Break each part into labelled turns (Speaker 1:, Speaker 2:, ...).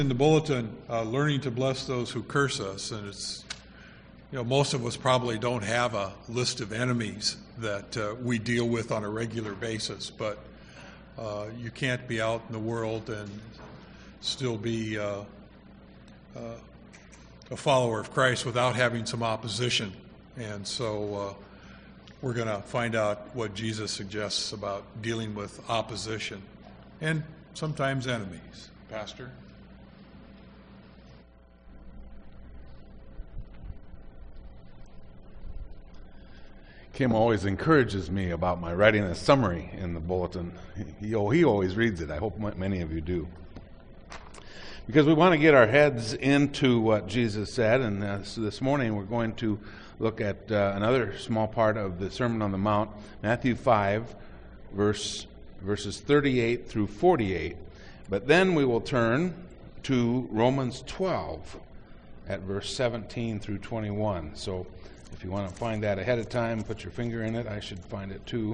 Speaker 1: In the bulletin, learning to bless those who curse us, and it's, most of us probably don't have a list of enemies that we deal with on a regular basis, but you can't be out in the world and still be a follower of Christ without having some opposition. And so we're going to find out what Jesus suggests about dealing with opposition and sometimes enemies. Pastor?
Speaker 2: Kim always encourages me about my writing a summary in the bulletin. He always reads it. I hope many of you do. Because we want to get our heads into what Jesus said, and so this morning we're going to look at another small part of the Sermon on the Mount, Matthew 5, verses 38 through 48. But then we will turn to Romans 12 at verse 17 through 21. So if you want to find that ahead of time, put your finger in it. I should find it too.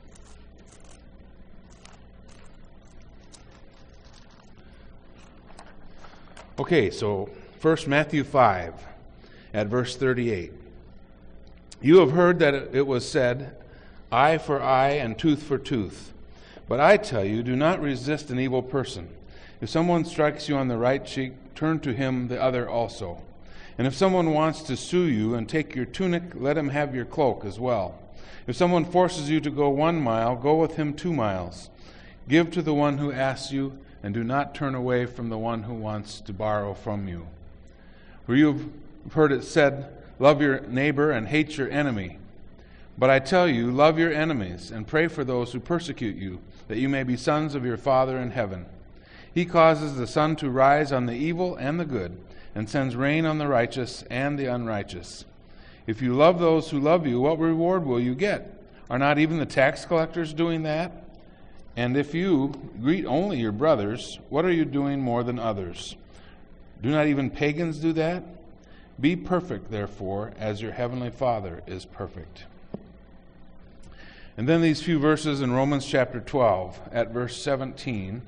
Speaker 2: Okay, so first Matthew 5 at verse 38. You have heard that it was said, eye for eye and tooth for tooth. But I tell you, do not resist an evil person. If someone strikes you on the right cheek, turn to him the other also. And if someone wants to sue you and take your tunic, let him have your cloak as well. If someone forces you to go 1 mile, go with him 2 miles. Give to the one who asks you, and do not turn away from the one who wants to borrow from you. For you have heard it said, love your neighbor and hate your enemy. But I tell you, love your enemies and pray for those who persecute you, that you may be sons of your Father in heaven. He causes the sun to rise on the evil and the good, and sends rain on the righteous and the unrighteous. If you love those who love you, what reward will you get? Are not even the tax collectors doing that? And if you greet only your brothers, what are you doing more than others? Do not even pagans do that? Be perfect, therefore, as your heavenly Father is perfect. And then these few verses in Romans chapter 12, at verse 17.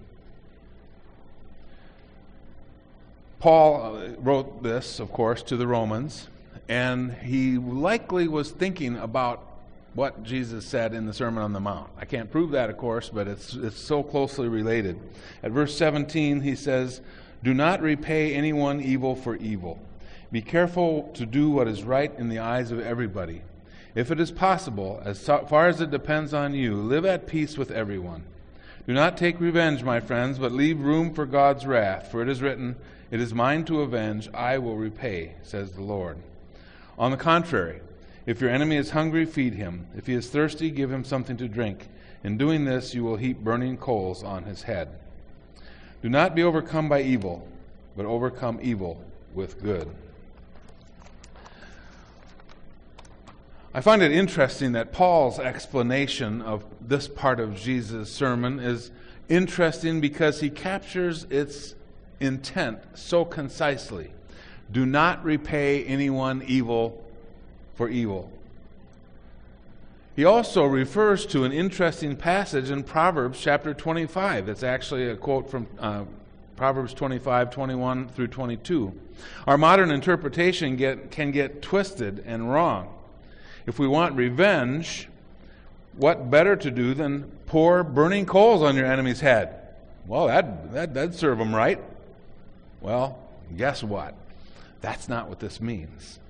Speaker 2: Paul wrote this, of course, to the Romans, and he likely was thinking about what Jesus said in the Sermon on the Mount. I can't prove that, of course, but it's so closely related. At verse 17, he says, do not repay anyone evil for evil. Be careful to do what is right in the eyes of everybody. If it is possible, as far as it depends on you, live at peace with everyone. Do not take revenge, my friends, but leave room for God's wrath, for it is written, it is mine to avenge, I will repay, says the Lord. On the contrary, if your enemy is hungry, feed him. If he is thirsty, give him something to drink. In doing this, you will heap burning coals on his head. Do not be overcome by evil, but overcome evil with good. I find it interesting that Paul's explanation of this part of Jesus' sermon is interesting because he captures its intent so concisely. Do not repay anyone evil for evil. He also refers to an interesting passage in Proverbs chapter 25. That's actually a quote from Proverbs 25, 21 through 22. Our modern interpretation can get twisted and wrong. If we want revenge, what better to do than pour burning coals on your enemy's head? Well, that'd serve them right. Well, guess what? That's not what this means.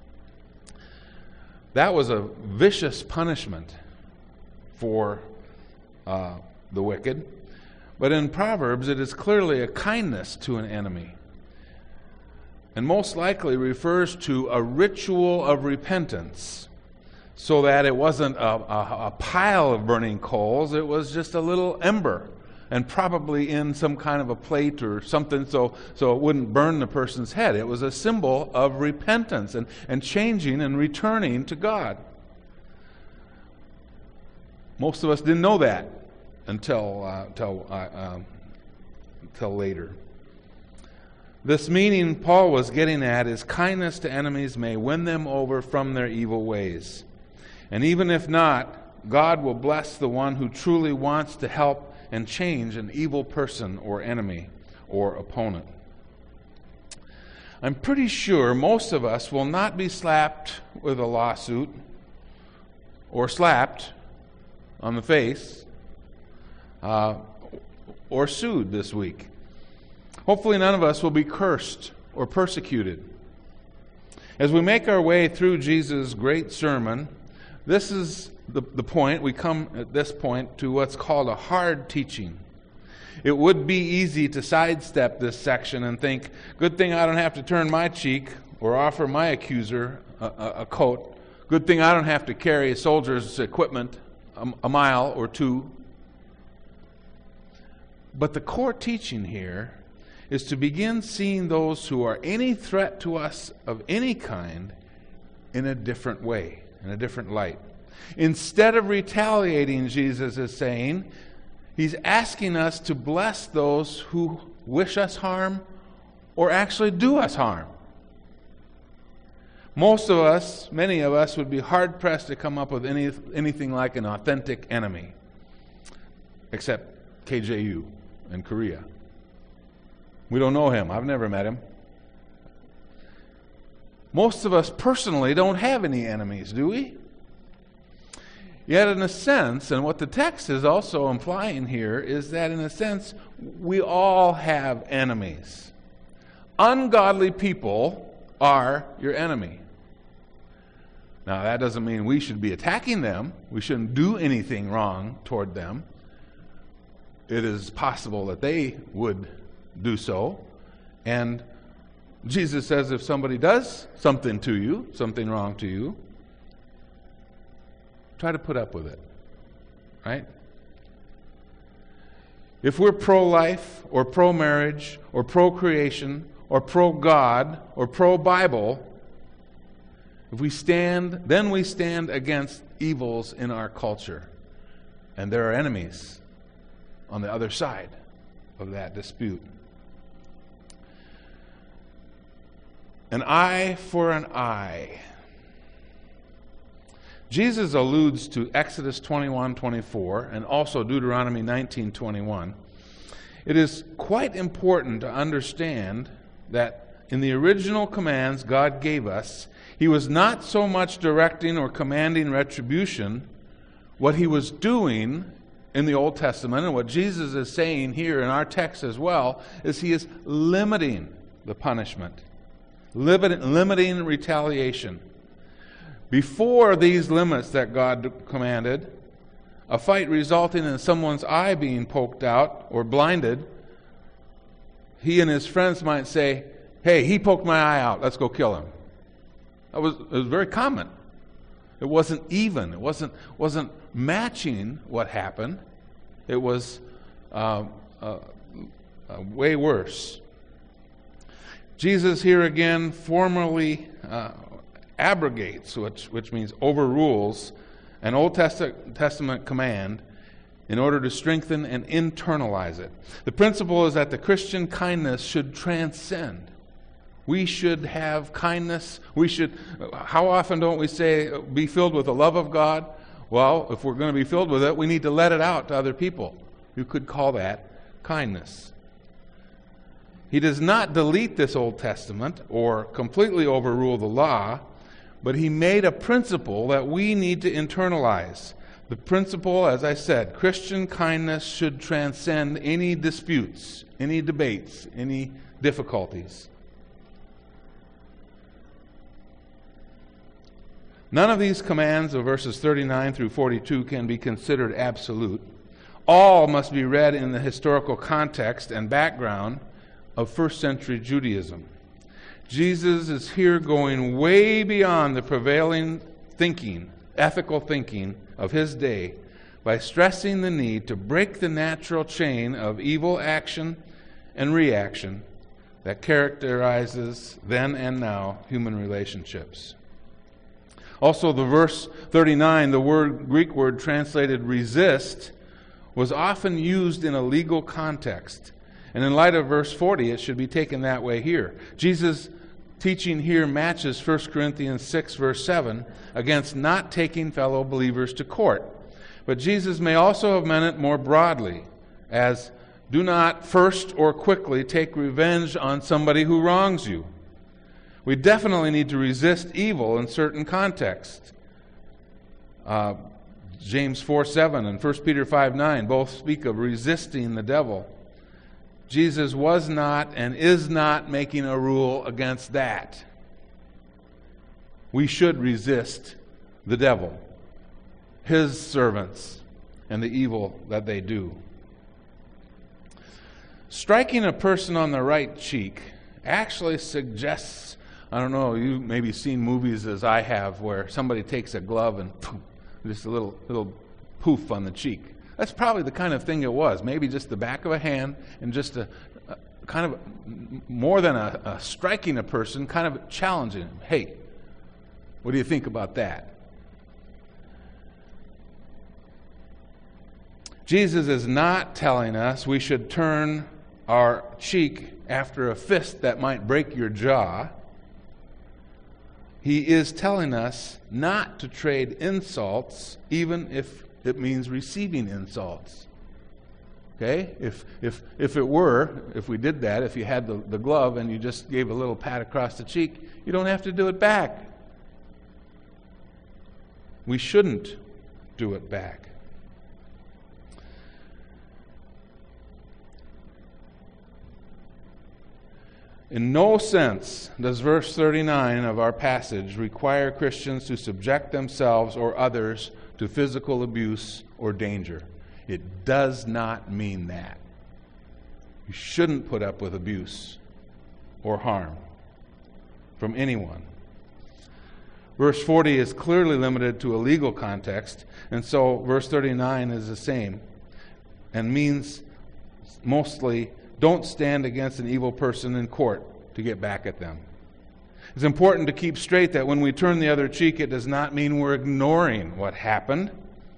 Speaker 2: That was a vicious punishment for the wicked. But in Proverbs, it is clearly a kindness to an enemy. And most likely refers to a ritual of repentance, so that it wasn't a pile of burning coals, it was just a little ember, and probably in some kind of a plate or something so it wouldn't burn the person's head. It was a symbol of repentance and changing and returning to God. Most of us didn't know that until later. This meaning Paul was getting at is kindness to enemies may win them over from their evil ways. And even if not, God will bless the one who truly wants to help and change an evil person or enemy or opponent. I'm pretty sure most of us will not be slapped with a lawsuit or slapped on the face or sued this week. Hopefully none of us will be cursed or persecuted. As we make our way through Jesus' great sermon, this is the point. We come at this point to what's called a hard teaching. It would be easy to sidestep this section and think, good thing I don't have to turn my cheek or offer my accuser a coat. Good thing I don't have to carry a soldier's equipment a mile or two. But the core teaching here is to begin seeing those who are any threat to us of any kind in a different way, in a different light. Instead of retaliating, Jesus is saying, He's asking us to bless those who wish us harm or actually do us harm. Most of us, many of us, would be hard-pressed to come up with anything like an authentic enemy, except KJU in Korea. We don't know him. I've never met him. Most of us personally don't have any enemies, do we? Yet in a sense, and what the text is also implying here, is that in a sense, we all have enemies. Ungodly people are your enemy. Now, that doesn't mean we should be attacking them. We shouldn't do anything wrong toward them. It is possible that they would do so. And Jesus says if somebody does something to you, something wrong to you, try to put up with it, right? If we're pro-life or pro-marriage or pro-creation or pro-God or pro-Bible, if we stand, then we stand against evils in our culture. And there are enemies on the other side of that dispute. An eye for an eye. Jesus alludes to Exodus 21:24 and also Deuteronomy 19:21. It is quite important to understand that in the original commands God gave us, He was not so much directing or commanding retribution. What He was doing in the Old Testament, and what Jesus is saying here in our text as well, is He is limiting the punishment, limiting retaliation. Before these limits that God commanded, a fight resulting in someone's eye being poked out or blinded, he and his friends might say, hey, he poked my eye out, let's go kill him. It was very common. It wasn't even. It wasn't matching what happened. It was way worse. Jesus here again formally abrogates, which means overrules, an Old Testament command in order to strengthen and internalize it. The principle is that the Christian kindness should transcend. We should have kindness. How often don't we say, be filled with the love of God? Well, if we're going to be filled with it, we need to let it out to other people. You could call that kindness. He does not delete this Old Testament or completely overrule the law, but He made a principle that we need to internalize. The principle, as I said, Christian kindness should transcend any disputes, any debates, any difficulties. None of these commands of verses 39 through 42 can be considered absolute. All must be read in the historical context and background of first century Judaism. Jesus is here going way beyond the prevailing thinking, ethical thinking of His day by stressing the need to break the natural chain of evil action and reaction that characterizes then and now human relationships. Also, the verse 39, the Greek word translated resist, was often used in a legal context. And in light of verse 40, it should be taken that way here. Jesus' teaching here matches 1 Corinthians 6, verse 7, against not taking fellow believers to court. But Jesus may also have meant it more broadly, as do not first or quickly take revenge on somebody who wrongs you. We definitely need to resist evil in certain contexts. James 4:7 and 1 Peter 5:9 both speak of resisting the devil. Jesus was not and is not making a rule against that. We should resist the devil, his servants, and the evil that they do. Striking a person on the right cheek actually suggests, I don't know, you maybe seen movies as I have where somebody takes a glove and just a little poof on the cheek. That's probably the kind of thing it was. Maybe just the back of a hand and just a kind of more than a striking a person, kind of challenging him. Hey, what do you think about that? Jesus is not telling us we should turn our cheek after a fist that might break your jaw. He is telling us not to trade insults, even if it means receiving insults. Okay? If we did that, if you had the glove and you just gave a little pat across the cheek, you don't have to do it back. We shouldn't do it back. In no sense does verse 39 of our passage require Christians to subject themselves or others to physical abuse or danger. It does not mean that. You shouldn't put up with abuse or harm from anyone. Verse 40 is clearly limited to a legal context, and so verse 39 is the same and means mostly don't stand against an evil person in court to get back at them. It's important to keep straight that when we turn the other cheek, it does not mean we're ignoring what happened.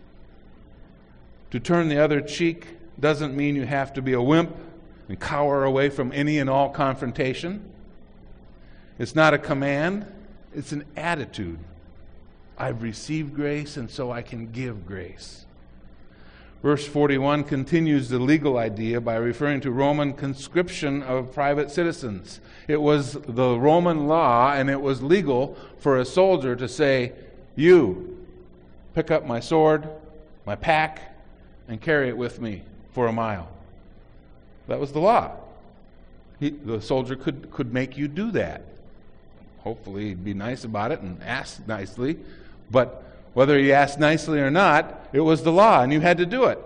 Speaker 2: To turn the other cheek doesn't mean you have to be a wimp and cower away from any and all confrontation. It's not a command, it's an attitude. I've received grace, and so I can give grace. Verse 41 continues the legal idea by referring to Roman conscription of private citizens. It was the Roman law, and it was legal for a soldier to say, you, pick up my sword, my pack, and carry it with me for a mile. That was the law. The soldier could make you do that. Hopefully he'd be nice about it and ask nicely, but whether he asked nicely or not, it was the law, and you had to do it.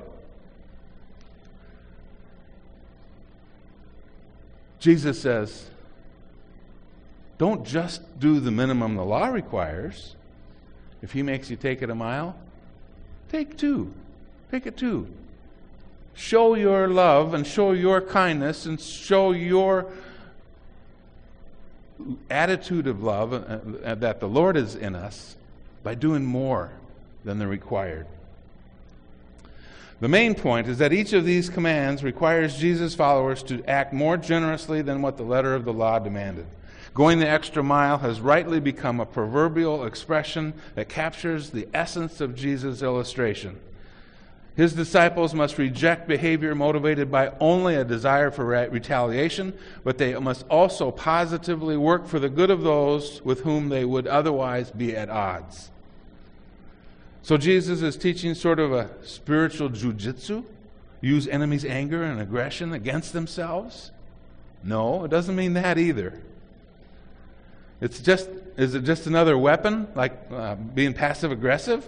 Speaker 2: Jesus says, don't just do the minimum the law requires. If he makes you take it a mile, take two. Take it two. Show your love and show your kindness and show your attitude of love that the Lord is in us by doing more than the required. The main point is that each of these commands requires Jesus' followers to act more generously than what the letter of the law demanded. Going the extra mile has rightly become a proverbial expression that captures the essence of Jesus' illustration. His disciples must reject behavior motivated by only a desire for retaliation, but they must also positively work for the good of those with whom they would otherwise be at odds. So Jesus is teaching sort of a spiritual jujitsu? Use enemies' anger and aggression against themselves? No, it doesn't mean that either. Is it just another weapon, like being passive-aggressive?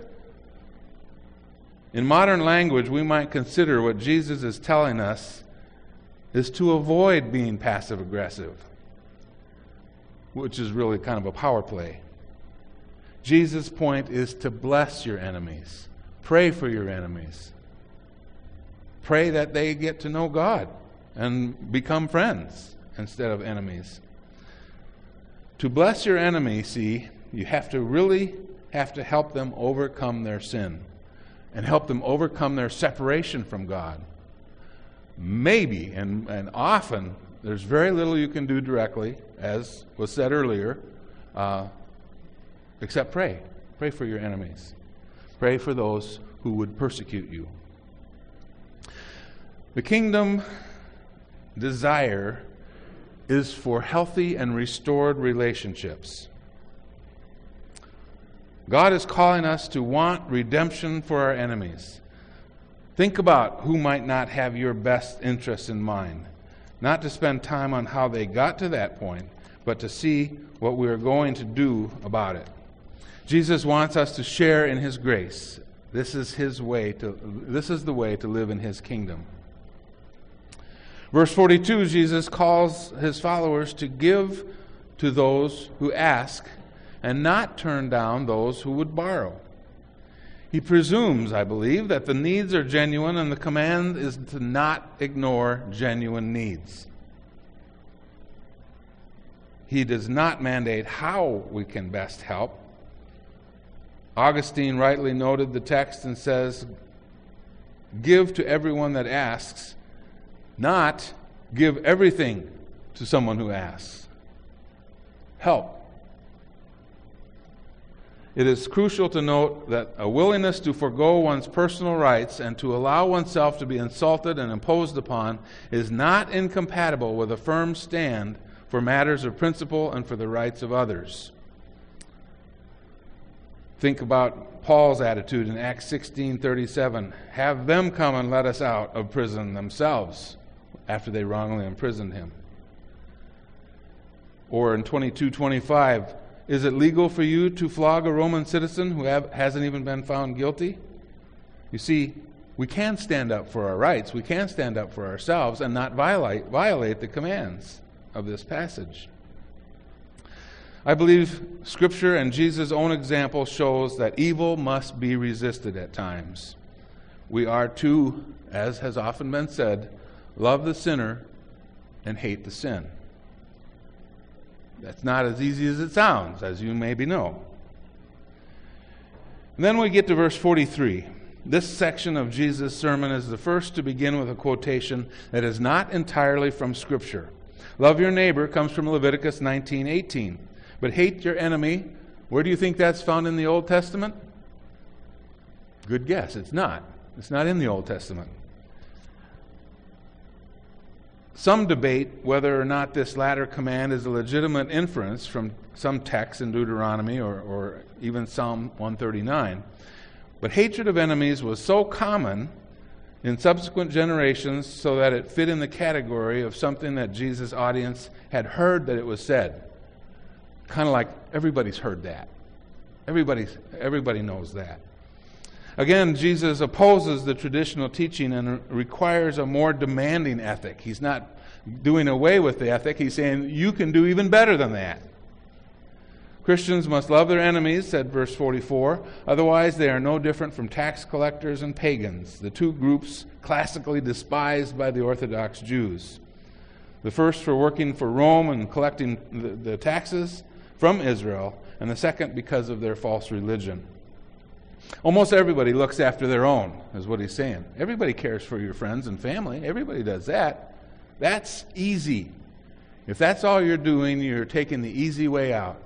Speaker 2: In modern language, we might consider what Jesus is telling us is to avoid being passive-aggressive, which is really kind of a power play. Jesus' point is to bless your enemies. Pray for your enemies. Pray that they get to know God and become friends instead of enemies. To bless your enemy, see, you really have to help them overcome their sin and help them overcome their separation from God. Maybe, and often, there's very little you can do directly, as was said earlier, except pray. Pray for your enemies. Pray for those who would persecute you. The kingdom desire is for healthy and restored relationships. God is calling us to want redemption for our enemies. Think about who might not have your best interests in mind. Not to spend time on how they got to that point, but to see what we are going to do about it. Jesus wants us to share in His grace. This is the way to live in His kingdom. Verse 42, Jesus calls His followers to give to those who ask and not turn down those who would borrow. He presumes, I believe, that the needs are genuine, and the command is to not ignore genuine needs. He does not mandate how we can best help. Augustine rightly noted the text and says, "Give to everyone that asks, not give everything to someone who asks." Help. It is crucial to note that a willingness to forego one's personal rights and to allow oneself to be insulted and imposed upon is not incompatible with a firm stand for matters of principle and for the rights of others. Think about Paul's attitude in Acts 16:37. Have them come and let us out of prison themselves after they wrongly imprisoned him. Or in 22:25, is it legal for you to flog a Roman citizen who hasn't even been found guilty? You see, we can stand up for our rights. We can stand up for ourselves and not violate the commands of this passage. I believe Scripture and Jesus' own example shows that evil must be resisted at times. We are to, as has often been said, love the sinner and hate the sin. That's not as easy as it sounds, as you maybe know. And then we get to verse 43. This section of Jesus' sermon is the first to begin with a quotation that is not entirely from Scripture. Love your neighbor comes from Leviticus 19:18. But hate your enemy, where do you think that's found in the Old Testament? Good guess, it's not. It's not in the Old Testament. Some debate whether or not this latter command is a legitimate inference from some texts in Deuteronomy or even Psalm 139. But hatred of enemies was so common in subsequent generations so that it fit in the category of something that Jesus' audience had heard that it was said. Kind of like everybody's heard that. Everybody knows that. Again, Jesus opposes the traditional teaching and requires a more demanding ethic. He's not doing away with the ethic. He's saying, you can do even better than that. Christians must love their enemies, said verse 44. Otherwise, they are no different from tax collectors and pagans, the two groups classically despised by the Orthodox Jews. The first for working for Rome and collecting the taxes from Israel, and the second because of their false religion. Almost everybody looks after their own, is what he's saying. Everybody cares for your friends and family. Everybody does that. That's easy. If that's all you're doing, you're taking the easy way out.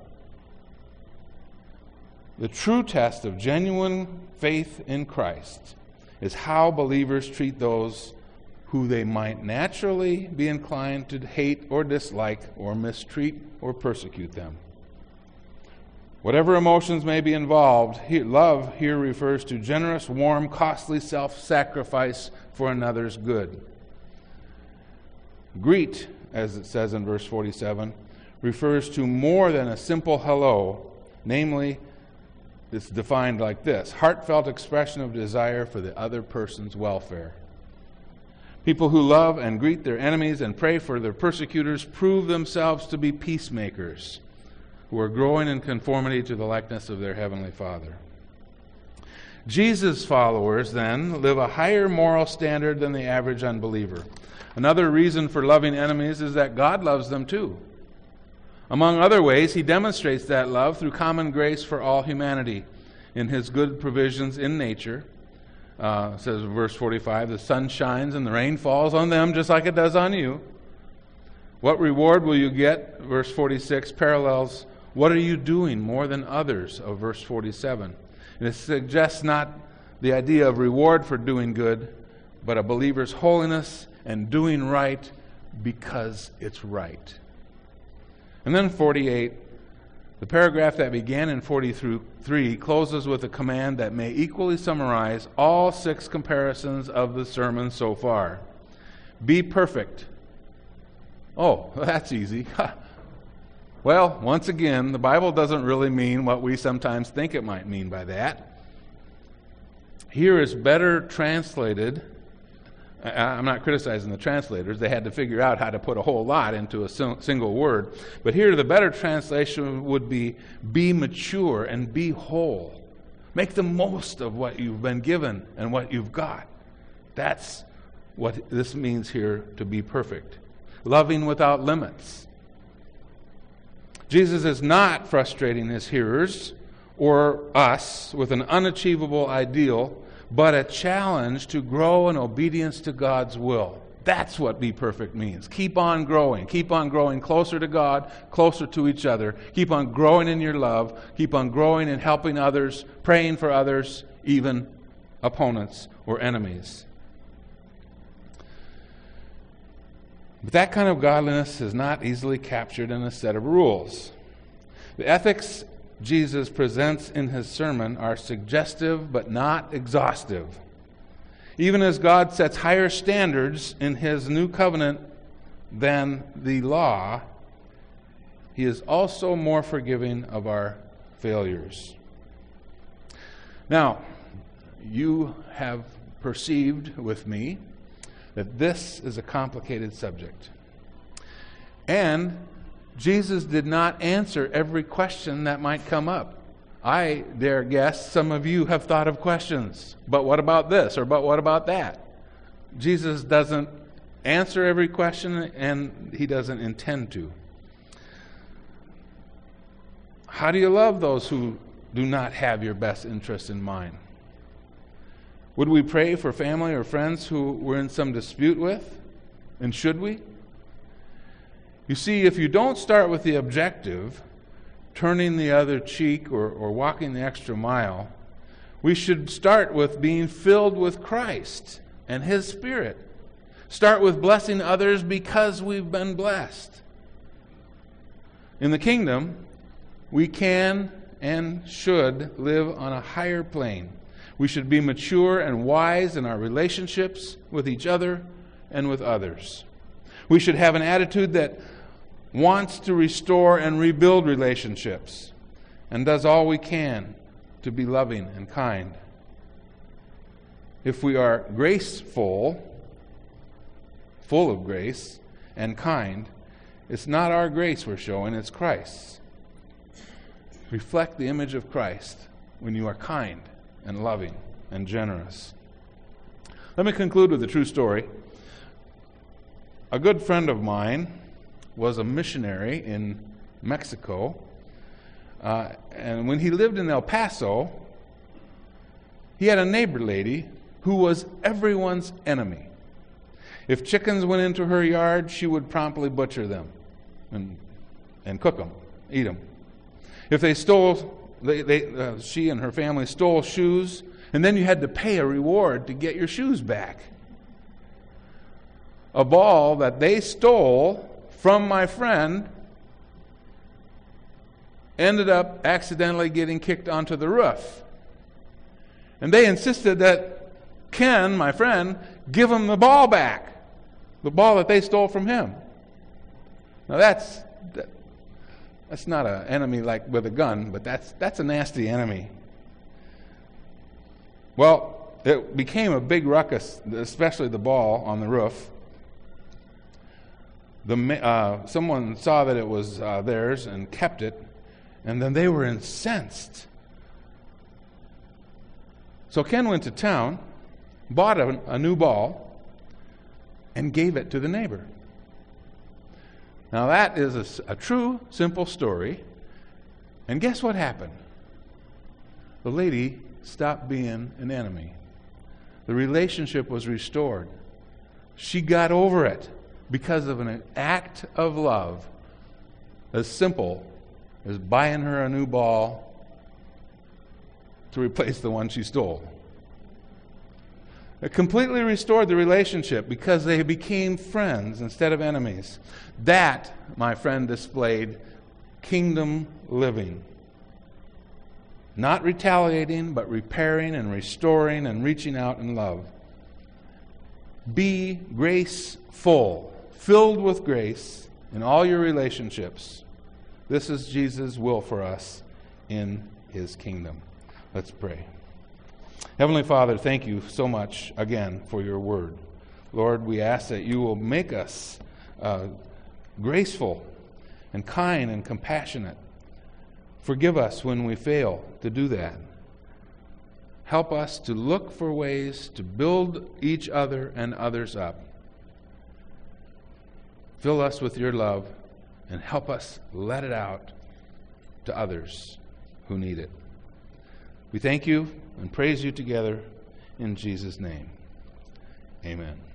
Speaker 2: The true test of genuine faith in Christ is how believers treat those who they might naturally be inclined to hate or dislike or mistreat or persecute them. Whatever emotions may be involved, love here refers to generous, warm, costly self-sacrifice for another's good. Greet, as it says in verse 47, refers to more than a simple hello. Namely, it's defined like this: heartfelt expression of desire for the other person's welfare. People who love and greet their enemies and pray for their persecutors prove themselves to be peacemakers who are growing in conformity to the likeness of their Heavenly Father. Jesus' followers, then, live a higher moral standard than the average unbeliever. Another reason for loving enemies is that God loves them too. Among other ways, He demonstrates that love through common grace for all humanity in His good provisions in nature. It says in verse 45, the sun shines and the rain falls on them just like it does on you. What reward will you get? Verse 46 parallels, what are you doing more than others, of verse 47. And it suggests not the idea of reward for doing good, but a believer's holiness and doing right because it's right. And then 48, the paragraph that began in 43 closes with a command that may equally summarize all 6 comparisons of the sermon so far. Be perfect. Oh, that's easy. Well, once again, the Bible doesn't really mean what we sometimes think it might mean by that. Here is better translated. I'm not criticizing the translators. They had to figure out how to put a whole lot into a single word. But here the better translation would be mature and be whole. Make the most of what you've been given and what you've got. That's what this means here, to be perfect. Loving without limits. Jesus is not frustrating his hearers or us with an unachievable ideal, but a challenge to grow in obedience to God's will. That's what be perfect means. Keep on growing. Keep on growing closer to God, closer to each other. Keep on growing in your love. Keep on growing in helping others, praying for others, even opponents or enemies. But that kind of godliness is not easily captured in a set of rules. The ethics Jesus presents in his sermon are suggestive but not exhaustive. Even as God sets higher standards in his new covenant than the law, he is also more forgiving of our failures. Now, you have perceived with me that this is a complicated subject. And Jesus did not answer every question that might come up. I dare guess some of you have thought of questions. But what about this? Or but what about that? Jesus doesn't answer every question, and he doesn't intend to. How do you love those who do not have your best interest in mind? Would we pray for family or friends who we're in some dispute with? And should we? You see, if you don't start with the objective, turning the other cheek or walking the extra mile, we should start with being filled with Christ and his Spirit. Start with blessing others because we've been blessed. In the kingdom, we can and should live on a higher plane. We should be mature and wise in our relationships with each other and with others. We should have an attitude that wants to restore and rebuild relationships and does all we can to be loving and kind. If we are graceful, full of grace, and kind, it's not our grace we're showing, it's Christ's. Reflect the image of Christ when you are kind and loving and generous. Let me conclude with a true story. A good friend of mine was a missionary in Mexico, and when he lived in El Paso, he had a neighbor lady who was everyone's enemy. If chickens went into her yard, she would promptly butcher them and cook them, eat them. If they stole, she and her family stole shoes, and then you had to pay a reward to get your shoes back. A ball that they stole from my friend ended up accidentally getting kicked onto the roof. And they insisted that Ken, my friend, give him the ball back, the ball that they stole from him. Now that's not an enemy like with a gun, but that's a nasty enemy. Well, it became a big ruckus, especially the ball on the roof. Someone saw that it was theirs and kept it, and then they were incensed. So Ken went to town, bought a new ball, and gave it to the neighbor. Now that is a true, simple story. And guess what happened? The lady stopped being an enemy. The relationship was restored. She got over it because of an act of love as simple as buying her a new ball to replace the one she stole. It completely restored the relationship because they became friends instead of enemies. That, my friend, displayed kingdom living. Not retaliating, but repairing and restoring and reaching out in love. Be graceful, filled with grace in all your relationships. This is Jesus' will for us in his kingdom. Let's pray. Heavenly Father, thank you so much again for your word. Lord, we ask that you will make us graceful and kind and compassionate. Forgive us when we fail to do that. Help us to look for ways to build each other and others up. Fill us with your love and help us let it out to others who need it. We thank you and praise you together in Jesus' name. Amen.